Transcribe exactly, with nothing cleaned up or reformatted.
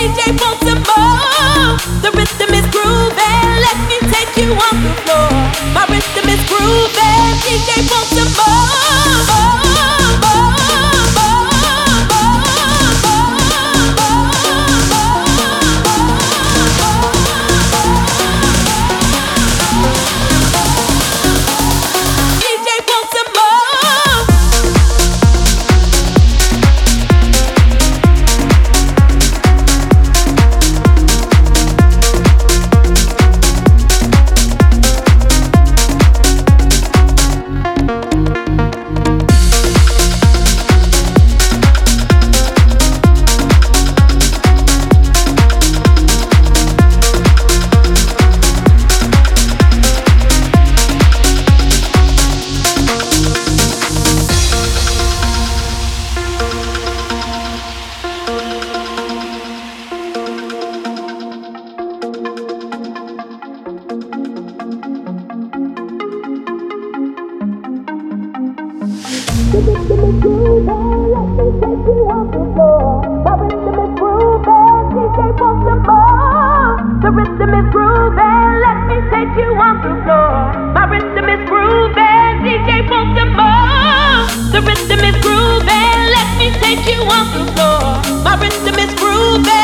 J wants some more. The rhythm is grooving. Let me take you on the floor. My rhythm is grooving. D J wants some more. The rhythm is grooving, let me take you on the floor. My rhythm is grooving, D J wants some more. The rhythm is grooving, let me take you on the floor. My rhythm is grooving.